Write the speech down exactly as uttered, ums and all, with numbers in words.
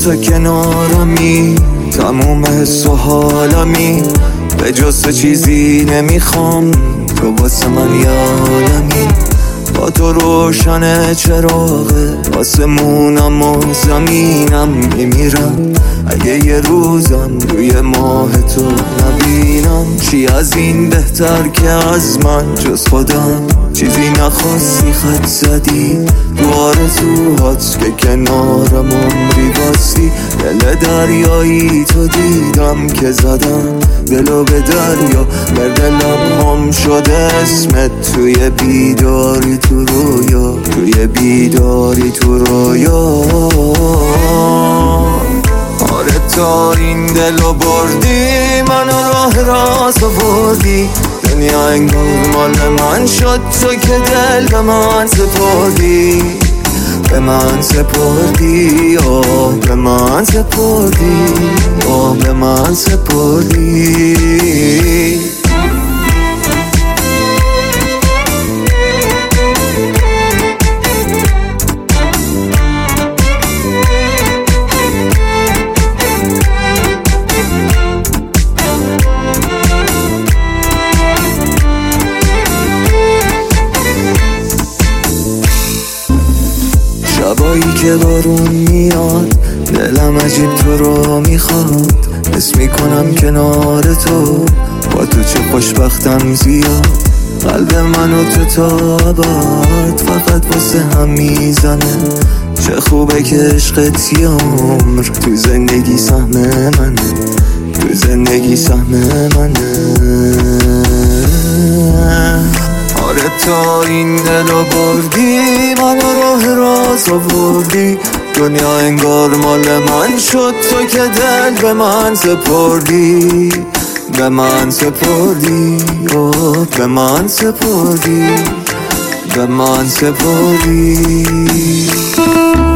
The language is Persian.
تا کنارمی، تموم حس و حالمی، به جز تو چیزی نمیخوام، تو واسه من یه عالمی. با تو روشن چراغه آسمونم و زمینم، میمیرم اگه یه روزم روی ماه تو نبینم. چی از این بهتر که از من جز خودم چیزی نخواستی، خط زدی رو آرزوهات که کنارم عمری باستی. دل دریایی تو دیدم که زدم دلو به دریا، بر دلم هم شده اسمت توی بیداری تو رویا، توی بیداری تو رویا. آره تا این دلو بردی منو راه راست آوردی، دنیا انگار مال من شد تو که دل به من سپردی، به من سپردی، آه به من سپردی، آه به من سپردی. شبایی که بارون میاد دلم عجیب تو رو میخواد، حس میکنم کنار تو با تو چه خوشبختم زیاد. قلب منو تو تا ابد فقط واسه هم میزنه، چه خوبه که عشقت یه عمر تو زندگی سهم منه، تو زندگی سهم منه. آره تا این دلو بردی منو راه راست آوردی، دنیا انگار مال من شد تو که دل به من سپردی، به من سپردی، اوه به من سپردی، به من سپردی.